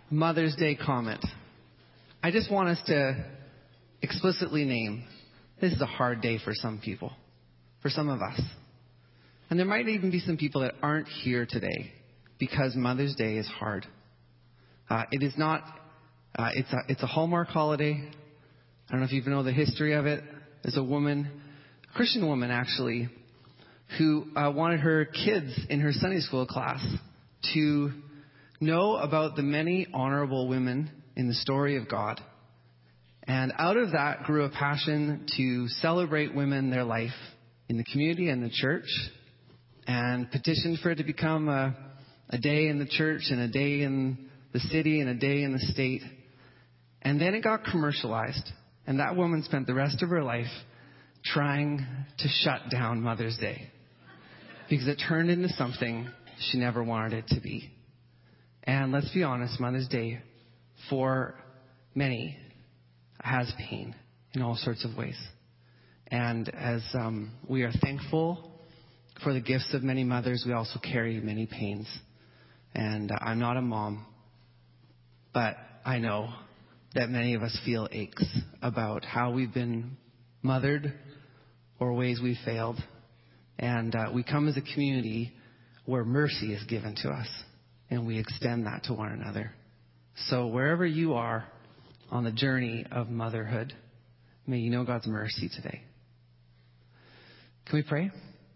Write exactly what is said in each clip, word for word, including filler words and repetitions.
Mother's Day comment. I just want us to explicitly name this is a hard day for some people, for some of us. And there might even be some people that aren't here today because Mother's Day is hard. Uh, it is not, uh, it's a, it's a Hallmark holiday. I don't know if you know the history of it. There's a woman, a Christian woman actually, who uh, wanted her kids in her Sunday school class to know about the many honorable women in the story of God. And out of that grew a passion to celebrate women in their life in the community and the church, and petitioned for it to become a, a day in the church and a day in the city and a day in the state. And then it got commercialized, and that woman spent the rest of her life trying to shut down Mother's Day because it turned into something she never wanted it to be. And let's be honest, Mother's Day, for many, has pain in all sorts of ways. And as um, we are thankful for the gifts of many mothers, we also carry many pains. And uh, I'm not a mom, but I know that many of us feel aches about how we've been mothered or ways we failed. And uh, we come as a community where mercy is given to us, and we extend that to one another. So wherever you are on the journey of motherhood, may you know God's mercy today. Can we pray?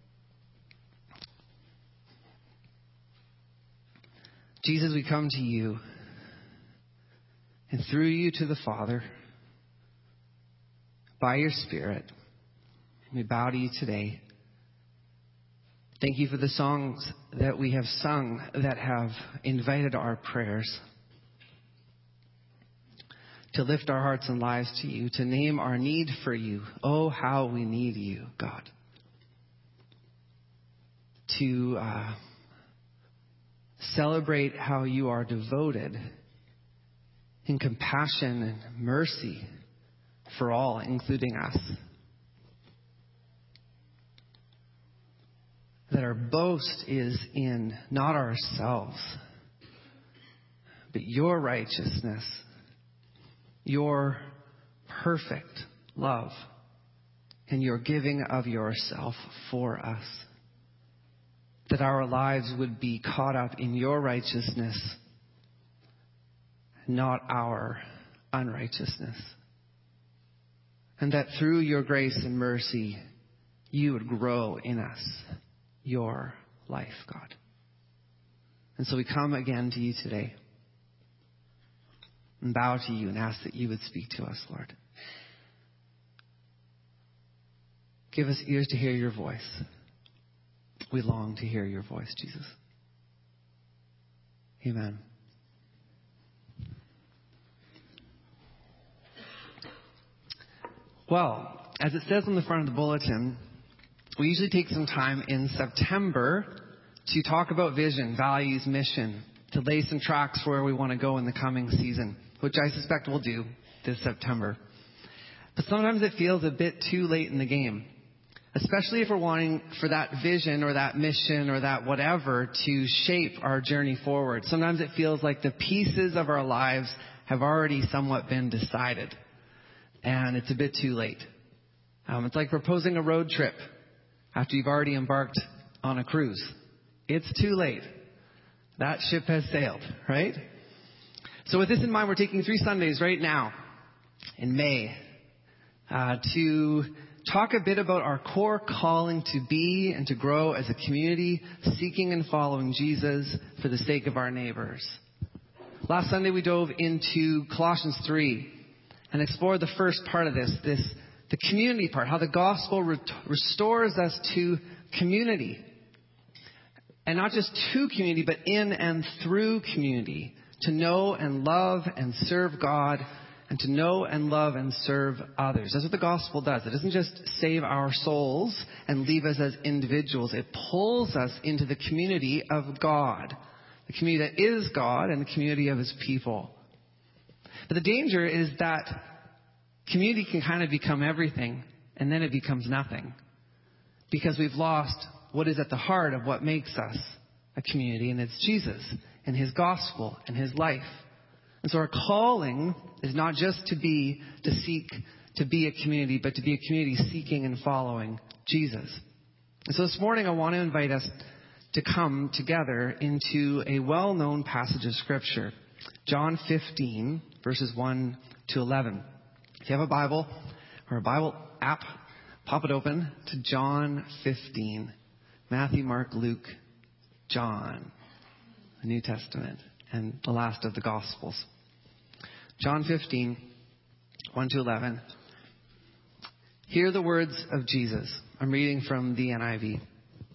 Jesus, we come to you, and through you to the Father, by your Spirit, we bow to you today. Thank you for the songs that we have sung that have invited our prayers to lift our hearts and lives to you, to name our need for you. Oh, how we need you, God. To uh, celebrate how you are devoted in compassion and mercy for all, including us. That our boast is in not ourselves, but your righteousness, your perfect love, and your giving of yourself for us. That our lives would be caught up in your righteousness, not our unrighteousness. And that through your grace and mercy, you would grow in us your life, God. And so we come again to you today and bow to you and ask that you would speak to us, Lord. Give us ears to hear your voice. We long to hear your voice, Jesus. Amen. Well, as it says on the front of the bulletin, we usually take some time in September to talk about vision, values, mission, to lay some tracks for where we want to go in the coming season, which I suspect we'll do this September. But sometimes it feels a bit too late in the game, especially if we're wanting for that vision or that mission or that whatever to shape our journey forward. Sometimes it feels like the pieces of our lives have already somewhat been decided, and it's a bit too late. Um, it's like proposing a road trip after you've already embarked on a cruise. It's too late. That ship has sailed, right? So with this in mind, we're taking three Sundays right now in May uh, to talk a bit about our core calling to be and to grow as a community, seeking and following Jesus for the sake of our neighbors. Last Sunday, we dove into Colossians three and explored the first part of this, this the community part, how the gospel re- restores us to community. And not just to community, but in and through community. To know and love and serve God, and to know and love and serve others. That's what the gospel does. It doesn't just save our souls and leave us as individuals. It pulls us into the community of God. The community that is God and the community of his people. But the danger is that community can kind of become everything, and then it becomes nothing. Because we've lost what is at the heart of what makes us a community, and it's Jesus and his gospel and his life. And so our calling is not just to be, to seek, to be a community, but to be a community seeking and following Jesus. And so this morning I want to invite us to come together into a well-known passage of Scripture. John fifteen, verses one to eleven. If you have a Bible or a Bible app, pop it open to John fifteen. Matthew, Mark, Luke, John, the New Testament, and the last of the Gospels. John fifteen, one to eleven. Hear the words of Jesus. I'm reading from the N I V.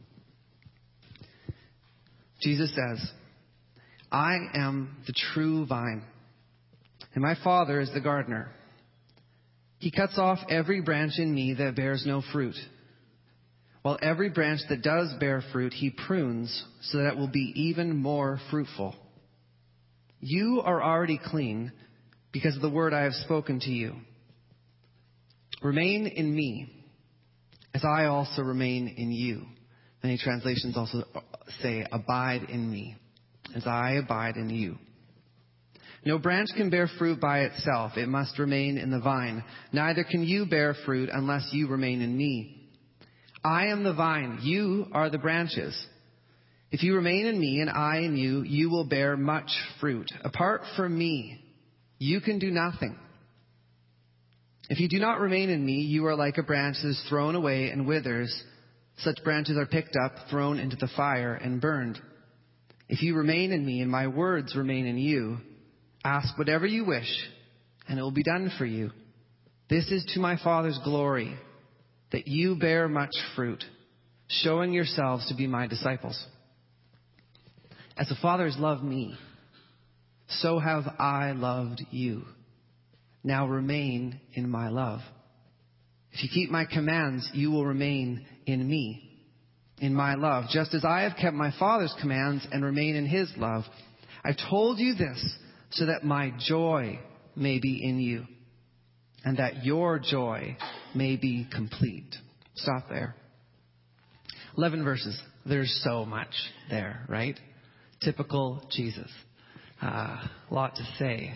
Jesus says, I am the true vine, and my Father is the gardener. He cuts off every branch in me that bears no fruit, while every branch that does bear fruit he prunes so that it will be even more fruitful. You are already clean because of the word I have spoken to you. Remain in me, as I also remain in you. Many translations also say, abide in me, as I abide in you. No branch can bear fruit by itself. It must remain in the vine. Neither can you bear fruit unless you remain in me. I am the vine. You are the branches. If you remain in me and I in you, you will bear much fruit. Apart from me, you can do nothing. If you do not remain in me, you are like a branch that is thrown away and withers. Such branches are picked up, thrown into the fire, and burned. If you remain in me and my words remain in you, ask whatever you wish, and it will be done for you. This is to my Father's glory, that you bear much fruit, showing yourselves to be my disciples. As the Father has loved me, so have I loved you. Now remain in my love. If you keep my commands, you will remain in me, in my love, just as I have kept my Father's commands and remain in his love. I've told you this so that my joy may be in you, and that your joy may be complete. Stop there. Eleven verses. There's so much there, right? Typical Jesus. A uh, lot to say.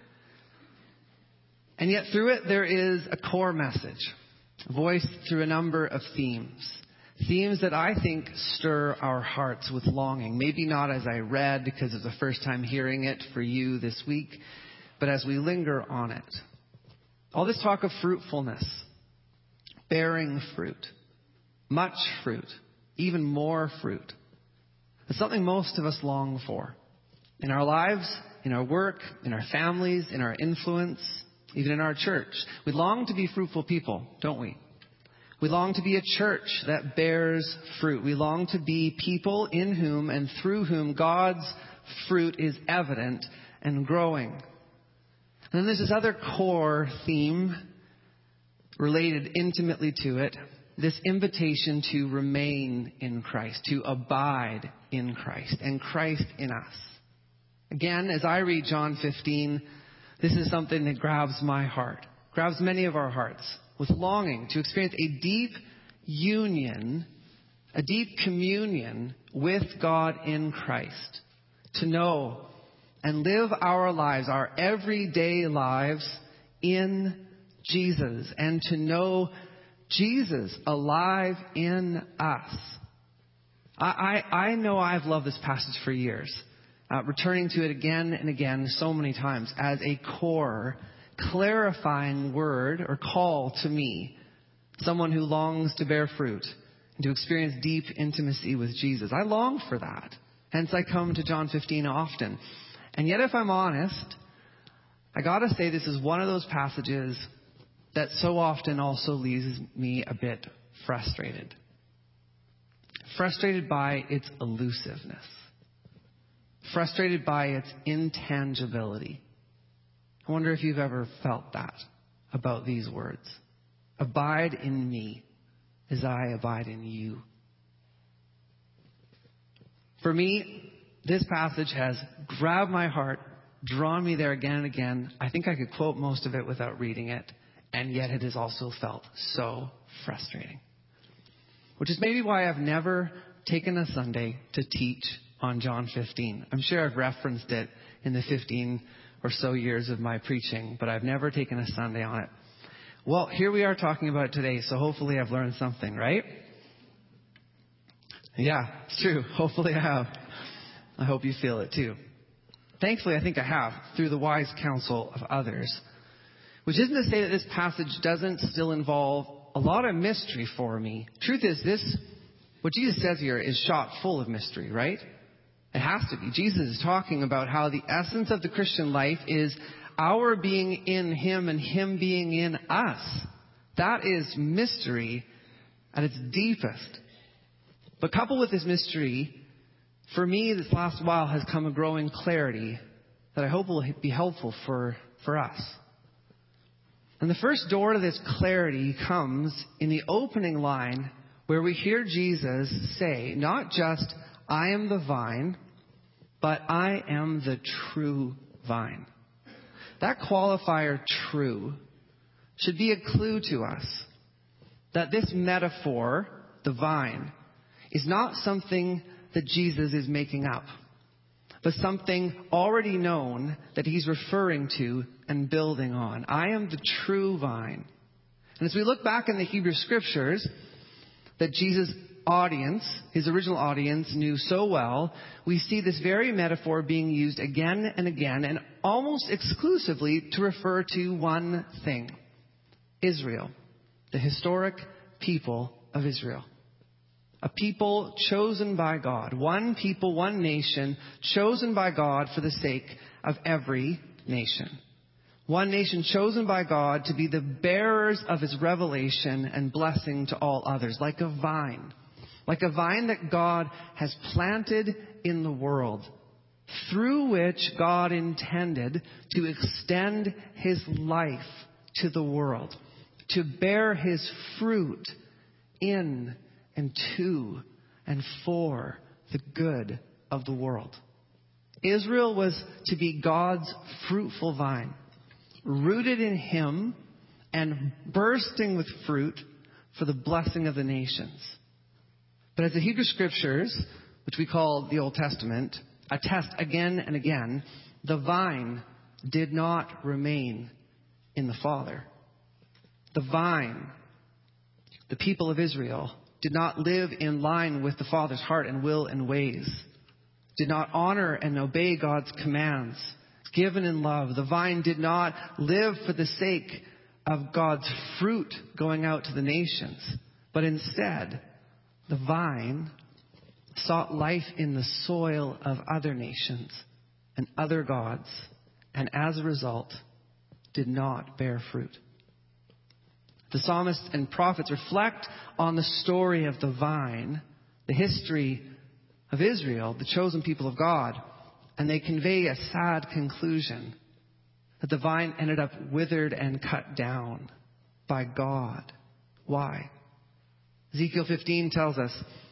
And yet through it there is a core message, voiced through a number of themes. Themes that I think stir our hearts with longing. Maybe not as I read, because it's the first time hearing it for you this week, but as we linger on it. All this talk of fruitfulness, bearing fruit, much fruit, even more fruit. It's something most of us long for. In our lives, in our work, in our families, in our influence, even in our church. We long to be fruitful people, don't we? We long to be a church that bears fruit. We long to be people in whom and through whom God's fruit is evident and growing. And then there's this other core theme related intimately to it, this invitation to remain in Christ, to abide in Christ, and Christ in us. Again, as I read John fifteen, this is something that grabs my heart, grabs many of our hearts, with longing to experience a deep union, a deep communion with God in Christ, to know and live our lives, our everyday lives in Jesus, and to know Jesus alive in us. I, I, I know I've loved this passage for years, uh, returning to it again and again so many times as a core, clarifying word or call to me, someone who longs to bear fruit and to experience deep intimacy with Jesus. I long for that. Hence I come to John fifteen often. And yet, if I'm honest, I gotta say this is one of those passages that so often also leaves me a bit frustrated. Frustrated by its elusiveness. Frustrated by its intangibility. I wonder if you've ever felt that about these words. Abide in me as I abide in you. For me, this passage has grabbed my heart, drawn me there again and again. I think I could quote most of it without reading it, and yet it has also felt so frustrating. Which is maybe why I've never taken a Sunday to teach on John fifteen. I'm sure I've referenced it in the fifteen or so years of my preaching, but I've never taken a Sunday on it. Well, here we are talking about it today, so hopefully I've learned something, right? Yeah, it's true. Hopefully I have. I hope you feel it too. Thankfully, I think I have, through the wise counsel of others. Which isn't to say that this passage doesn't still involve a lot of mystery for me. Truth is, this, what Jesus says here, is shot full of mystery, right? It has to be. Jesus is talking about how the essence of the Christian life is our being in Him and Him being in us. That is mystery at its deepest. But coupled with this mystery, for me, this last while has come a growing clarity that I hope will be helpful for, for us. And the first door to this clarity comes in the opening line where we hear Jesus say, not just, I am the vine, but I am the true vine. That qualifier, true, should be a clue to us that this metaphor, the vine, is not something that Jesus is making up, but something already known that He's referring to and building on. I am the true vine. And as we look back in the Hebrew Scriptures that Jesus' audience, His original audience, knew so well, we see this very metaphor being used again and again, and almost exclusively to refer to one thing: Israel, the historic people of Israel. A people chosen by God. One people, one nation, chosen by God for the sake of every nation. One nation chosen by God to be the bearers of His revelation and blessing to all others, like a vine. Like a vine that God has planted in the world, through which God intended to extend His life to the world, to bear His fruit in and to and for the good of the world. Israel was to be God's fruitful vine, rooted in Him and bursting with fruit for the blessing of the nations. But as the Hebrew Scriptures, which we call the Old Testament, attest again and again, the vine did not remain in the Father. The vine, the people of Israel, did not live in line with the Father's heart and will and ways, did not honor and obey God's commands given in love. The vine did not live for the sake of God's fruit going out to the nations, but instead, the vine sought life in the soil of other nations and other gods, and as a result, did not bear fruit. The psalmists and prophets reflect on the story of the vine, the history of Israel, the chosen people of God, and they convey a sad conclusion that the vine ended up withered and cut down by God. Why? Ezekiel fifteen tells us,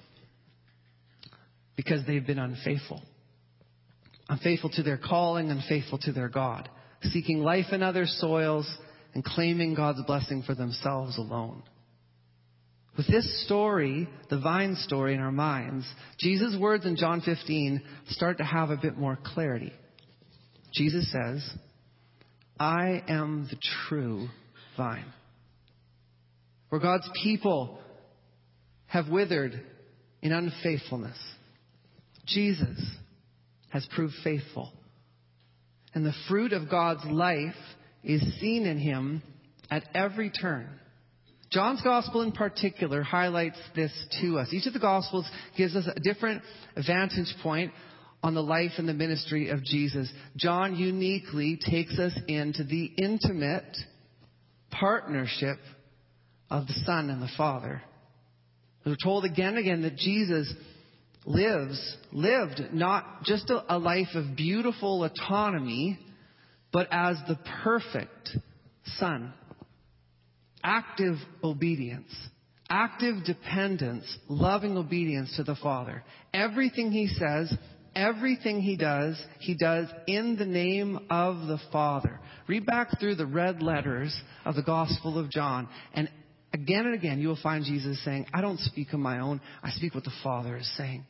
because they've been unfaithful. Unfaithful to their calling, unfaithful to their God, seeking life in other soils and claiming God's blessing for themselves alone. With this story, the vine story in our minds, Jesus' words in John fifteen start to have a bit more clarity. Jesus says, I am the true vine. Where God's people have withered in unfaithfulness, Jesus has proved faithful. And the fruit of God's life is seen in Him at every turn. John's Gospel in particular highlights this to us. Each of the Gospels gives us a different vantage point on the life and the ministry of Jesus. John uniquely takes us into the intimate partnership of the Son and the Father. We're told again and again that Jesus lives, lived not just a, a life of beautiful autonomy, but as the perfect Son. Active obedience, active dependence, loving obedience to the Father. Everything He says, everything He does, He does in the name of the Father. Read back through the red letters of the Gospel of John, and again and again you will find Jesus saying, I don't speak on my own, I speak what the Father is saying.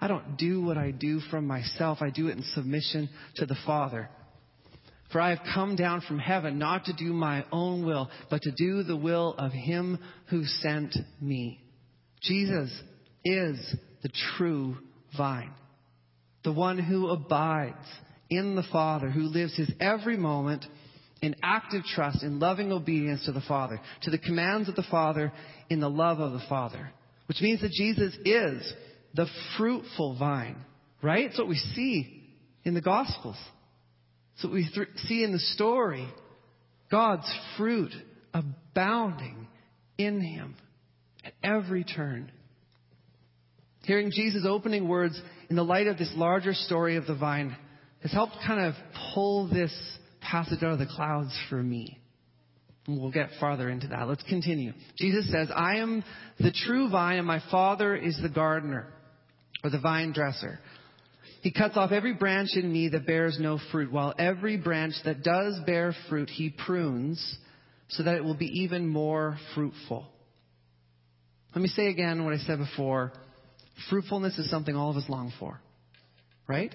I don't do what I do from myself. I do it in submission to the Father. For I have come down from heaven not to do my own will, but to do the will of him who sent me. Jesus is the true vine, the one who abides in the Father, who lives his every moment in active trust, in loving obedience to the Father, to the commands of the Father, in the love of the Father. Which means that Jesus is the fruitful vine, right? It's what we see in the Gospels. It's what we th- see in the story. God's fruit abounding in him at every turn. Hearing Jesus' opening words in the light of this larger story of the vine has helped kind of pull this passage out of the clouds for me. And we'll get farther into that. Let's continue. Jesus says, I am the true vine and my Father is the gardener, or the vine dresser. He cuts off every branch in me that bears no fruit, while every branch that does bear fruit he prunes so that it will be even more fruitful. Let me say again what I said before. Fruitfulness is something all of us long for, right?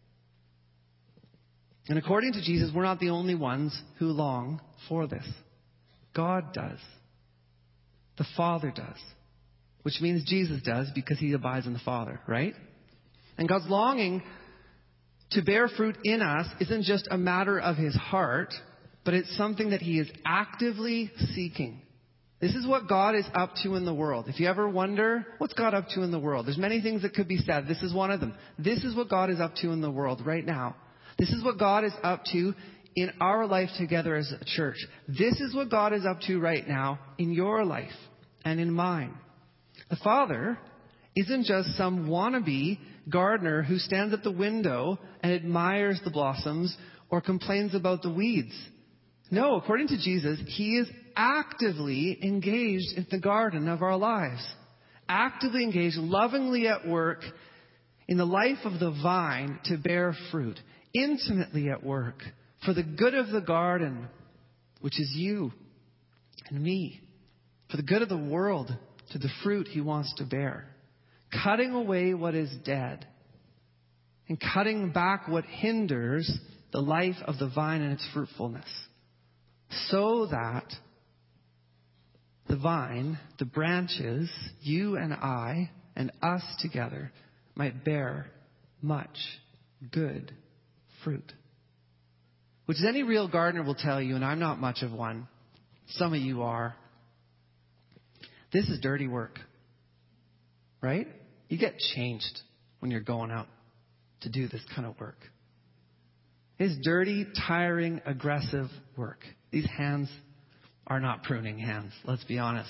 And according to Jesus, we're not the only ones who long for this. God does. The Father does. Which means Jesus does because he abides in the Father, right? And God's longing to bear fruit in us isn't just a matter of his heart, but it's something that he is actively seeking. This is what God is up to in the world. If you ever wonder, what's God up to in the world? There's many things that could be said. This is one of them. This is what God is up to in the world right now. This is what God is up to in our life together as a church. This is what God is up to right now in your life and in mine. The Father isn't just some wannabe gardener who stands at the window and admires the blossoms or complains about the weeds. No, according to Jesus, he is actively engaged in the garden of our lives. Actively engaged, lovingly at work in the life of the vine to bear fruit. Intimately at work for the good of the garden, which is you and me. For the good of the world, to the fruit he wants to bear. Cutting away what is dead and cutting back what hinders the life of the vine and its fruitfulness. So that the vine, the branches, you and I and us together might bear much good fruit. Which is any real gardener will tell you, and I'm not much of one. Some of you are. This is dirty work. Right? You get changed when you're going out to do this kind of work. It's dirty, tiring, aggressive work. These hands are not pruning hands, let's be honest.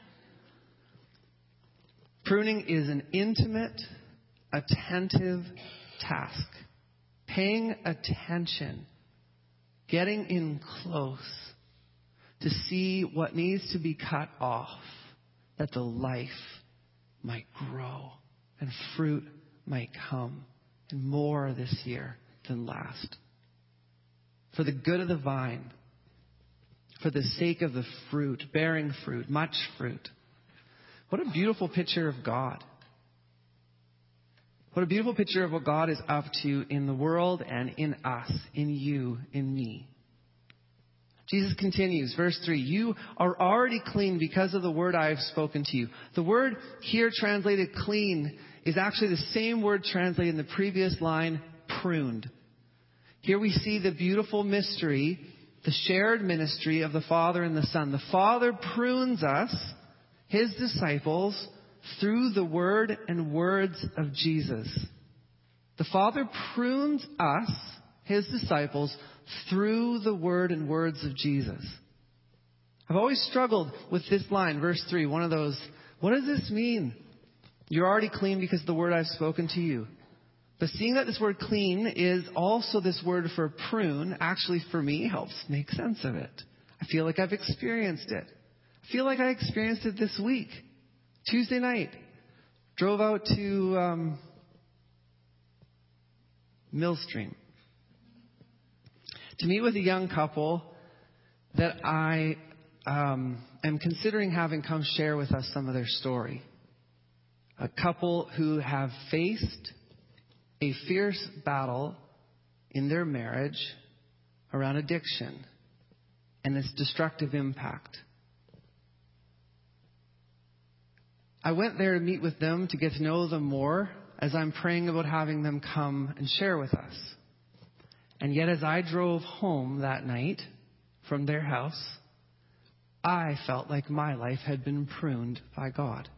Pruning is an intimate, attentive task. Paying attention, getting in close to see what needs to be cut off, that the life might grow and fruit might come, and more this year than last. For the good of the vine, for the sake of the fruit, bearing fruit, much fruit. What a beautiful picture of God. What a beautiful picture of what God is up to in the world and in us, in you, in me. Jesus continues, verse three, you are already clean because of the word I have spoken to you. The word here translated clean is actually the same word translated in the previous line, pruned. Here we see the beautiful mystery, the shared ministry of the Father and the Son. The Father prunes us, his disciples, through the word and words of Jesus. The Father prunes us, his disciples, through the word and words of Jesus. I've always struggled with this line, verse three, one of those, what does this mean? You're already clean because of the word I've spoken to you. But seeing that this word clean is also this word for prune, actually for me helps make sense of it. I feel like I've experienced it. I feel like I experienced it this week. Tuesday night, drove out to um, Millstream to meet with a young couple that I um, am considering having come share with us some of their story. A couple who have faced a fierce battle in their marriage around addiction and its destructive impact. I went there to meet with them to get to know them more as I'm praying about having them come and share with us. And yet as I drove home that night from their house, I felt like my life had been pruned by God.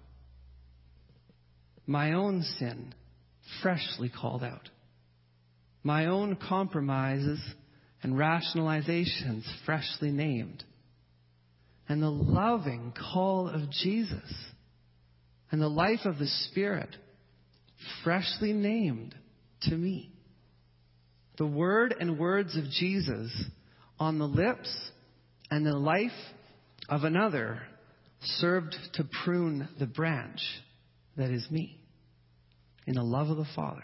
My own sin freshly called out. My own compromises and rationalizations freshly named. And the loving call of Jesus and the life of the Spirit freshly named to me. The word and words of Jesus on the lips and the life of another served to prune the branch that is me in the love of the Father,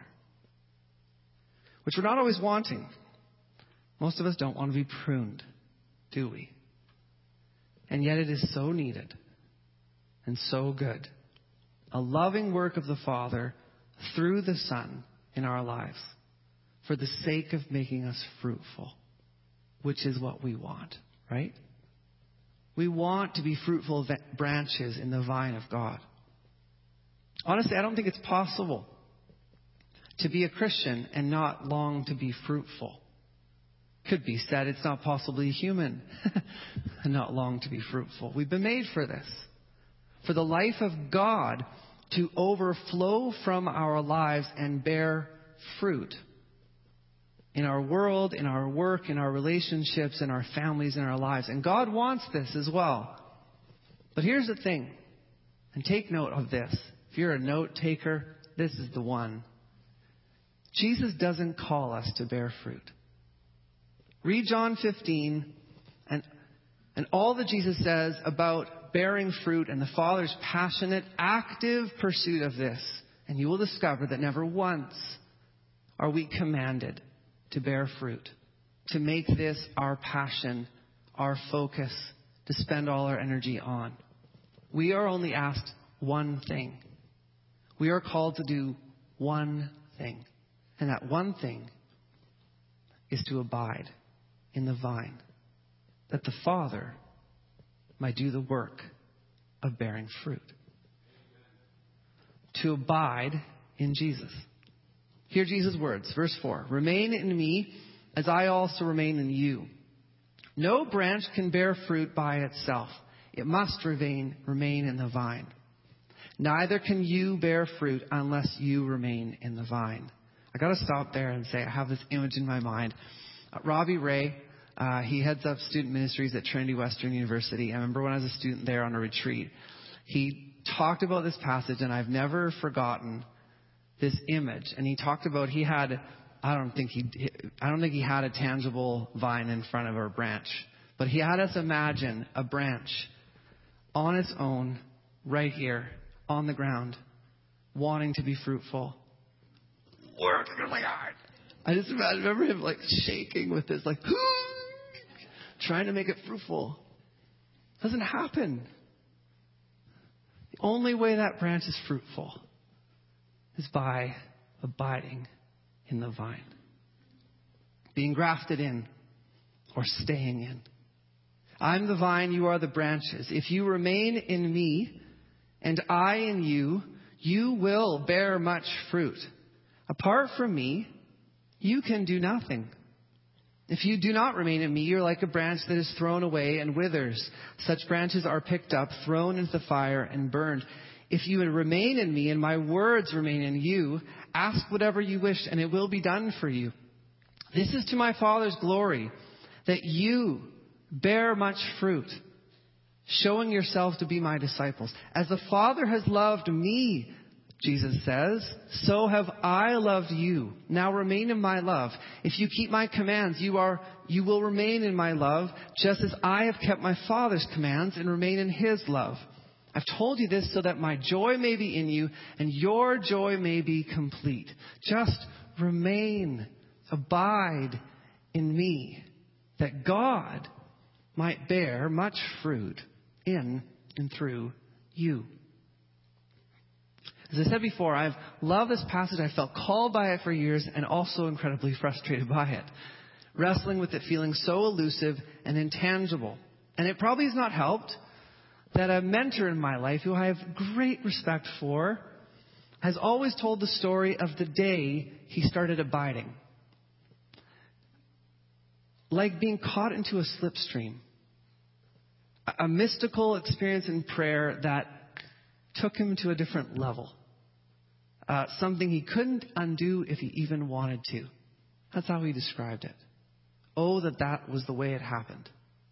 which we're not always wanting. Most of us don't want to be pruned, do we? And yet it is so needed and so good. A loving work of the Father through the Son in our lives for the sake of making us fruitful, which is what we want, right? We want to be fruitful branches in the vine of God. Honestly, I don't think it's possible to be a Christian and not long to be fruitful. Could be said it's not possibly human and not long to be fruitful. We've been made for this. For the life of God to overflow from our lives and bear fruit in our world, in our work, in our relationships, in our families, in our lives. And God wants this as well. But here's the thing, and take note of this. If you're a note taker, this is the one. Jesus doesn't call us to bear fruit. Read John fifteen and, and all that Jesus says about bearing fruit and the Father's passionate, active pursuit of this. And you will discover that never once are we commanded to bear fruit, to make this our passion, our focus, to spend all our energy on. We are only asked one thing. We are called to do one thing. And that one thing is to abide in the vine, that the Father might do the work of bearing fruit. To abide in Jesus. Hear Jesus' words, verse four. Remain in me as I also remain in you. No branch can bear fruit by itself. It must remain, remain in the vine. Neither can you bear fruit unless you remain in the vine. I got to stop there and say I have this image in my mind. Uh, Robbie Ray, uh, he heads up student ministries at Trinity Western University. I remember when I was a student there on a retreat, he talked about this passage, and I've never forgotten this image. And he talked about he had, I don't think he, I don't think he had a tangible vine in front of a branch, but he had us imagine a branch on its own, right here on the ground, wanting to be fruitful. Working really hard. I just imagine, remember him like shaking with this, like trying to make it fruitful. Doesn't happen. The only way that branch is fruitful is by abiding in the vine, being grafted in or staying in. I'm the vine, you are the branches. If you remain in me and I in you, you will bear much fruit. Apart from me, you can do nothing. If you do not remain in me, you're like a branch that is thrown away and withers. Such branches are picked up, thrown into the fire, and burned. If you remain in me and my words remain in you, ask whatever you wish and it will be done for you. This is to my Father's glory, that you bear much fruit, showing yourself to be my disciples. As the Father has loved me, Jesus says, so have I loved you. Now remain in my love. If you keep my commands, you are, you will remain in my love, just as I have kept my Father's commands and remain in his love. I've told you this so that my joy may be in you and your joy may be complete. Just remain, abide in me, that God might bear much fruit in and through you. As I said before, I've loved this passage. I felt called by it for years and also incredibly frustrated by it, wrestling with it feeling so elusive and intangible. And it probably has not helped that a mentor in my life, who I have great respect for, has always told the story of the day he started abiding. Like being caught into a slipstream. A mystical experience in prayer that took him to a different level. Uh, something he couldn't undo if he even wanted to. That's how he described it. Oh, that that was the way it happened.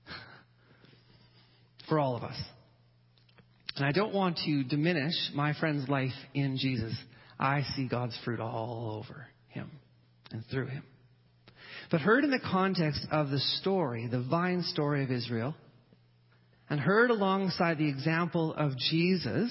For all of us. And I don't want to diminish my friend's life in Jesus. I see God's fruit all over him and through him. But heard in the context of the story, the vine story of Israel, and heard alongside the example of Jesus,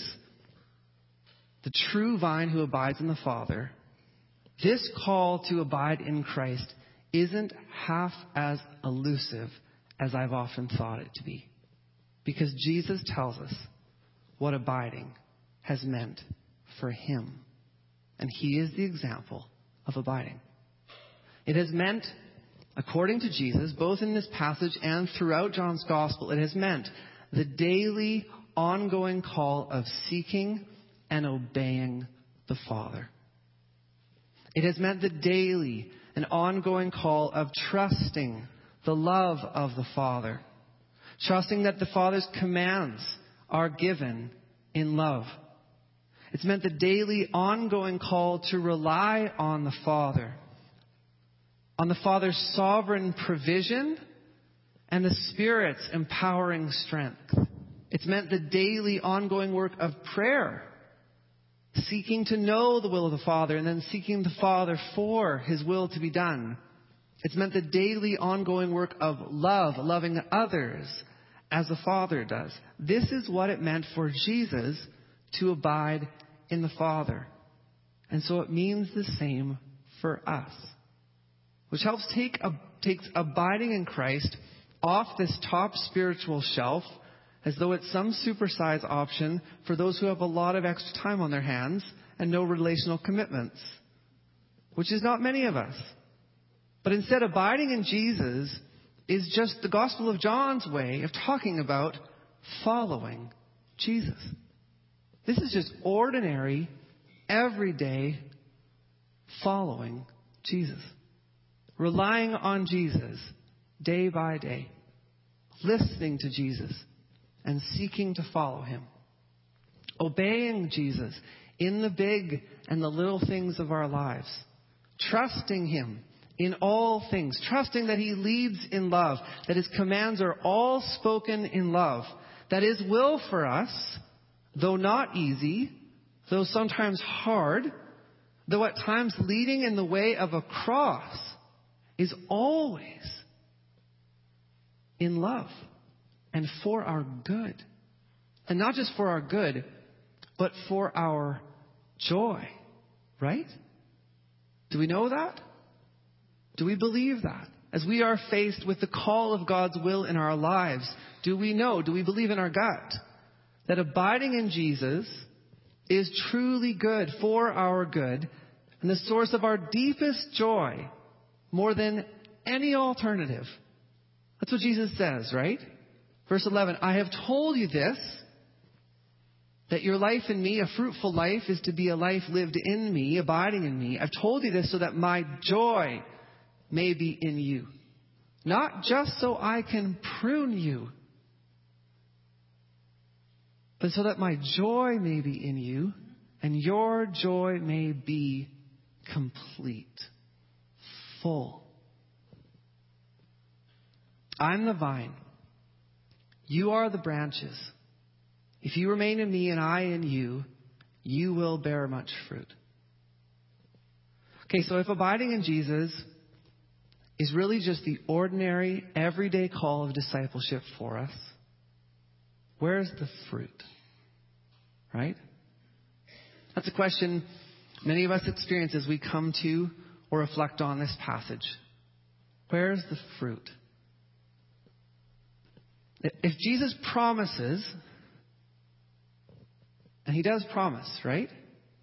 the true vine who abides in the Father, this call to abide in Christ isn't half as elusive as I've often thought it to be. Because Jesus tells us what abiding has meant for him. And he is the example of abiding. It has meant, according to Jesus, both in this passage and throughout John's Gospel, it has meant the daily, ongoing call of seeking and obeying the Father. It has meant the daily and ongoing call of trusting the love of the Father. Trusting that the Father's commands are given in love. It's meant the daily, ongoing call to rely on the Father. On the Father's sovereign provision and the Spirit's empowering strength. It's meant the daily, ongoing work of prayer. Seeking to know the will of the Father and then seeking the Father for his will to be done. It's meant the daily, ongoing work of love, loving others as the Father does. This is what it meant for Jesus to abide in the Father. And so it means the same for us. Which helps take a, takes abiding in Christ off this top spiritual shelf as though it's some supersized option for those who have a lot of extra time on their hands and no relational commitments. Which is not many of us. But instead, abiding in Jesus is just the Gospel of John's way of talking about following Jesus. This is just ordinary, everyday following Jesus. Relying on Jesus day by day. Listening to Jesus and seeking to follow him. Obeying Jesus in the big and the little things of our lives. Trusting him in all things. Trusting that he leads in love. That his commands are all spoken in love. That his will for us, though not easy, though sometimes hard, though at times leading in the way of a cross, is always in love and for our good. And not just for our good, but for our joy. Right? Do we know that? Do we believe that? As we are faced with the call of God's will in our lives, do we know, do we believe in our gut that abiding in Jesus is truly good, for our good, and the source of our deepest joy more than any alternative? That's what Jesus says, right? Verse eleven, I have told you this, that your life in me, a fruitful life, is to be a life lived in me, abiding in me. I've told you this so that my joy may be in you. Not just so I can prune you, but so that my joy may be in you and your joy may be complete, full. I'm the vine. You are the branches. If you remain in me and I in you, you will bear much fruit. Okay, so if abiding in Jesus is really just the ordinary, everyday call of discipleship for us, where's the fruit? Right? That's a question many of us experience as we come to or reflect on this passage. Where's the fruit? If Jesus promises, and he does promise, right?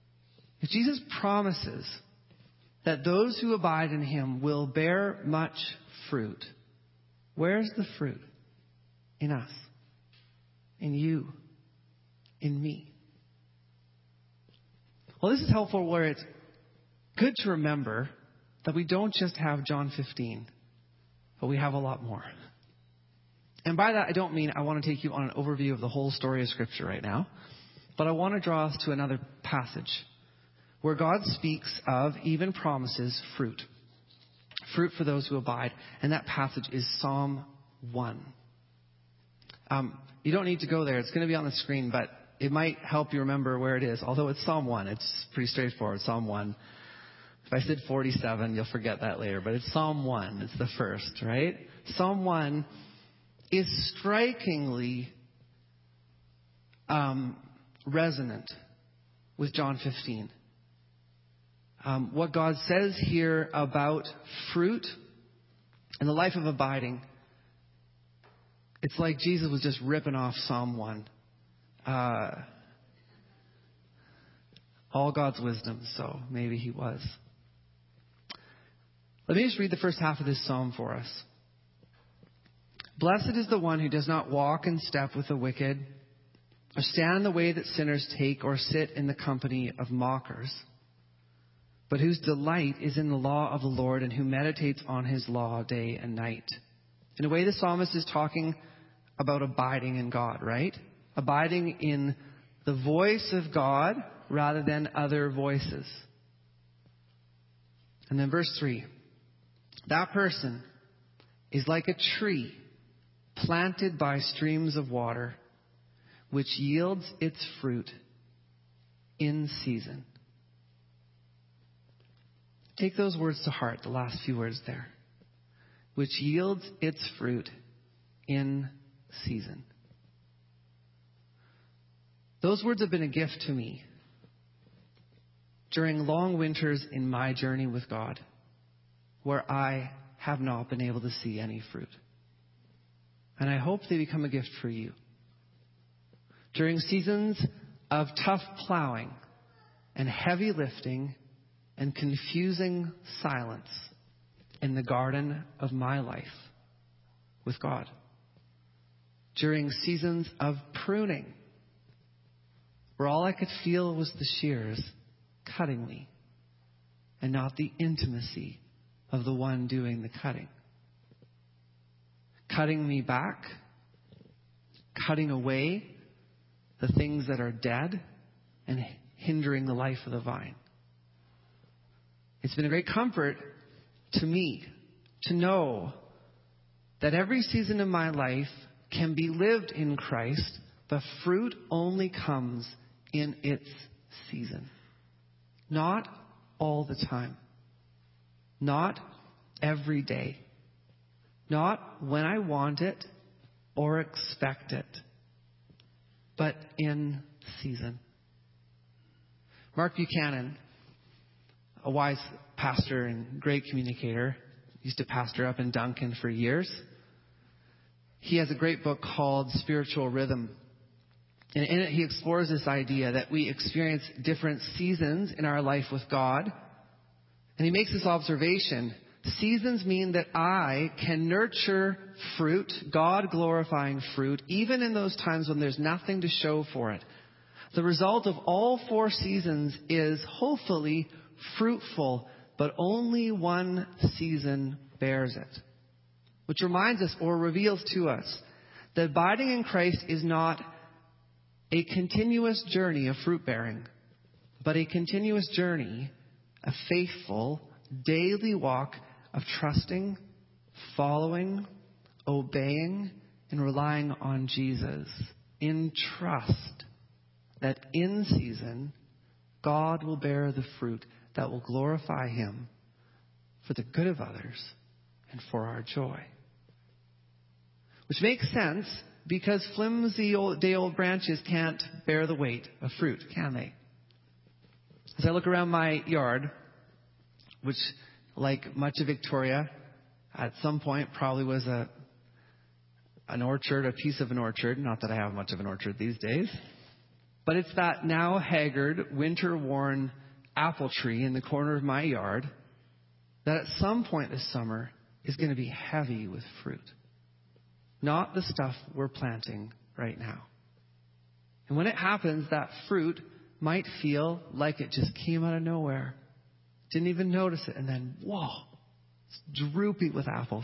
If Jesus promises that those who abide in him will bear much fruit, where's the fruit? In us. In you. In me. Well, this is helpful where it's good to remember that we don't just have John fifteen, but we have a lot more. And by that, I don't mean I want to take you on an overview of the whole story of Scripture right now, but I want to draw us to another passage where God speaks of, even promises, fruit. Fruit for those who abide. And that passage is Psalm one. Um, you don't need to go there. It's going to be on the screen, but it might help you remember where it is. Although it's Psalm one. It's pretty straightforward. Psalm one. If I said forty-seven, you'll forget that later. But it's Psalm one. It's the first, right? Psalm one is strikingly um, resonant with John fifteen. Um, what God says here about fruit and the life of abiding, it's like Jesus was just ripping off Psalm one. Uh, all God's wisdom, so maybe he was. Let me just read the first half of this psalm for us. Blessed is the one who does not walk in step with the wicked, or stand in the way that sinners take, or sit in the company of mockers, but whose delight is in the law of the Lord, and who meditates on his law day and night. In a way, the psalmist is talking about abiding in God, right? Abiding in the voice of God rather than other voices. And then verse three. That person is like a tree planted by streams of water, which yields its fruit in season. Take those words to heart, the last few words there. Which yields its fruit in season. Those words have been a gift to me during long winters in my journey with God, where I have not been able to see any fruit. And I hope they become a gift for you. During seasons of tough plowing and heavy lifting and confusing silence in the garden of my life with God. During seasons of pruning, where all I could feel was the shears cutting me and not the intimacy of the one doing the cutting. Cutting me back, cutting away the things that are dead and hindering the life of the vine. It's been a great comfort to me to know that every season of my life can be lived in Christ, but fruit only comes in its season. Not all the time. Not every day. Not when I want it or expect it, but in season. Mark Buchanan, a wise pastor and great communicator, used to pastor up in Duncan for years. He has a great book called Spiritual Rhythm. And in it, he explores this idea that we experience different seasons in our life with God. And he makes this observation. Seasons mean that I can nurture fruit, God-glorifying fruit, even in those times when there's nothing to show for it. The result of all four seasons is hopefully fruitful, but only one season bears it. Which reminds us or reveals to us that abiding in Christ is not a continuous journey of fruit bearing, but a continuous journey, a faithful, daily walk of trusting, following, obeying, and relying on Jesus in trust that in season, God will bear the fruit that will glorify Him for the good of others and for our joy. Which makes sense because flimsy old, day old branches can't bear the weight of fruit, can they? As I look around my yard, which, like much of Victoria, at some point probably was a an orchard, a piece of an orchard. Not that I have much of an orchard these days. But it's that now haggard, winter-worn apple tree in the corner of my yard that at some point this summer is going to be heavy with fruit. Not the stuff we're planting right now. And when it happens, that fruit might feel like it just came out of nowhere. Didn't even notice it. And then, whoa, it's droopy with apples.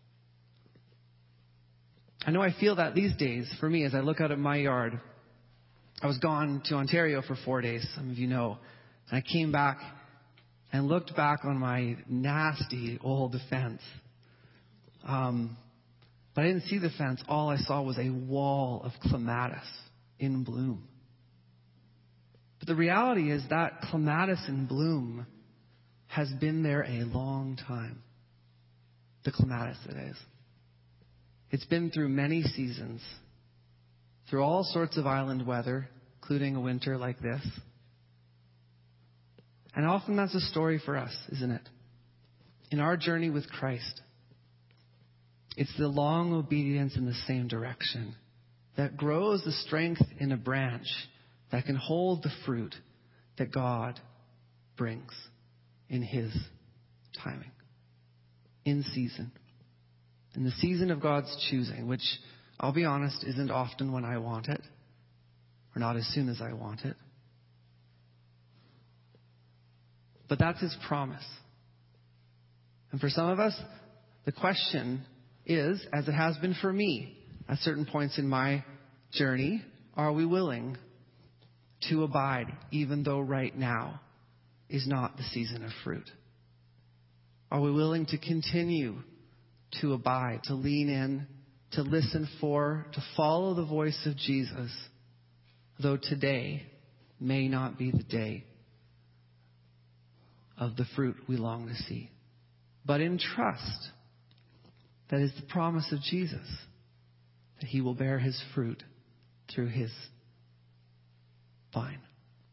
I know I feel that these days for me as I look out at my yard. I was gone to Ontario for four days, some of you know. And I came back and looked back on my nasty old fence. Um, but I didn't see the fence. All I saw was a wall of clematis in bloom. But the reality is that clematis in bloom has been there a long time. The clematis, it is. It's been through many seasons, through all sorts of island weather, including a winter like this. And often that's a story for us, isn't it? In our journey with Christ, it's the long obedience in the same direction that grows the strength in a branch that can hold the fruit that God brings in His timing, in season. In the season of God's choosing, which, I'll be honest, isn't often when I want it, or not as soon as I want it. But that's His promise. And for some of us, the question is, as it has been for me at certain points in my journey, are we willing to abide even though right now is not the season of fruit? Are we willing to continue to abide, to lean in, to listen for, to follow the voice of Jesus, though today may not be the day of the fruit we long to see, but in trust that is the promise of Jesus, that He will bear His fruit through His vine.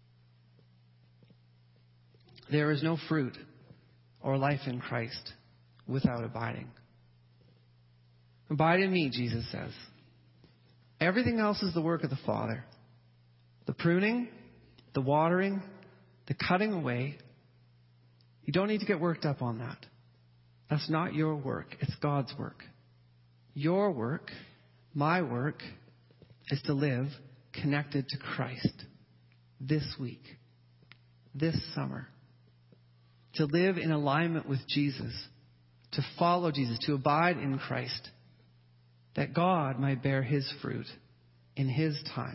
There is no fruit or life in Christ without abiding. Abide in me, Jesus says. Everything else is the work of the Father. The pruning, the watering, the cutting away. You don't need to get worked up on that. That's not your work. It's God's work. Your work, my work, is to live connected to Christ this week, this summer. To live in alignment with Jesus, to follow Jesus, to abide in Christ, that God might bear His fruit in His time.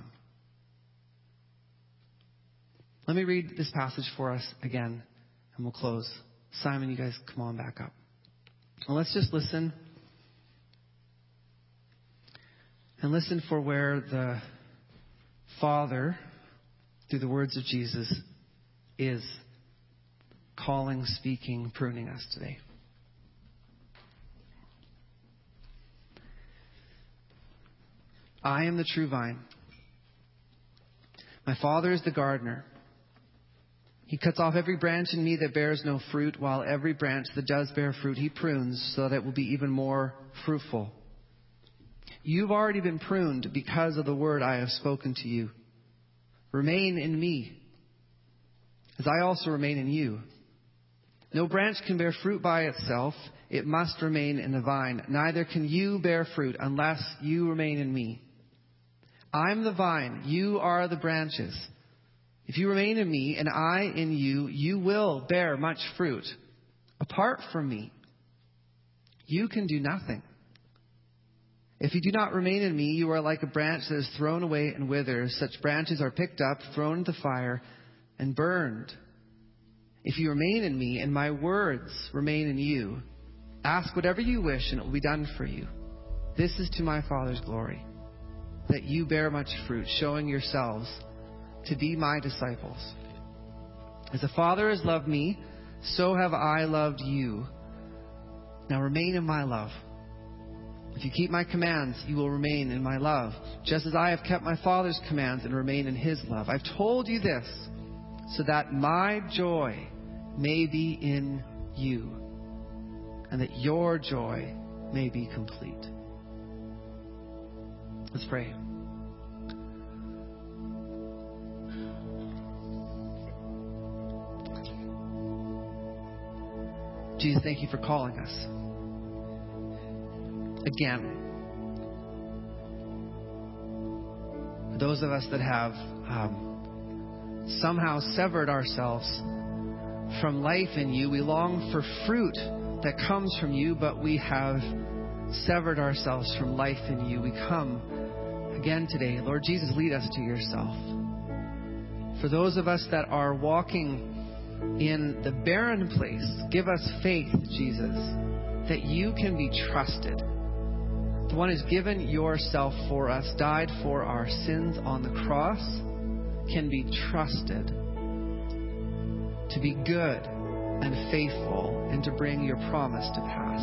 Let me read this passage for us again, and we'll close. Simon, you guys come on back up. Well, let's just listen. And listen for where the Father, through the words of Jesus, is calling, speaking, pruning us today. I am the true vine. My Father is the gardener. He cuts off every branch in me that bears no fruit, while every branch that does bear fruit He prunes so that it will be even more fruitful. You've already been pruned because of the word I have spoken to you. Remain in me, as I also remain in you. No branch can bear fruit by itself. It must remain in the vine. Neither can you bear fruit unless you remain in me. I'm the vine. You are the branches. If you remain in me and I in you, you will bear much fruit. Apart from me, you can do nothing. If you do not remain in me, you are like a branch that is thrown away and withers. Such branches are picked up, thrown into fire, and burned. If you remain in me and my words remain in you, ask whatever you wish and it will be done for you. This is to my Father's glory, that you bear much fruit, showing yourselves to be my disciples. As the Father has loved me, so have I loved you. Now remain in my love. If you keep my commands, you will remain in my love, just as I have kept my Father's commands and remain in His love. I've told you this so that my joy may be in you, and that your joy may be complete. Let's pray. Jesus, thank you for calling us again. For those of us that have um, somehow severed ourselves from life in you, we long for fruit that comes from you, but we have severed ourselves from life in you. We come again today. Lord Jesus, lead us to yourself. For those of us that are walking in the barren place, give us faith, Jesus, that you can be trusted. The one who's given yourself for us, died for our sins on the cross, can be trusted to be good and faithful and to bring your promise to pass.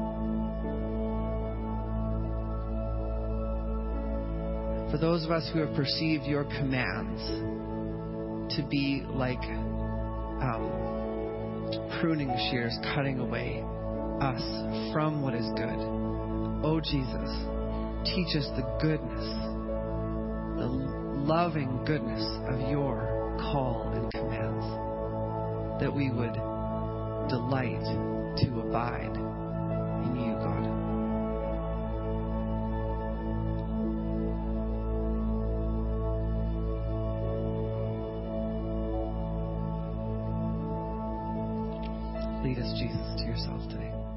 For those of us who have perceived your commands to be like um, pruning shears, cutting away us from what is good, oh Jesus, teach us the goodness, the loving goodness of your call and commands, that we would delight to abide in you, God. Lead us, Jesus, to yourself today.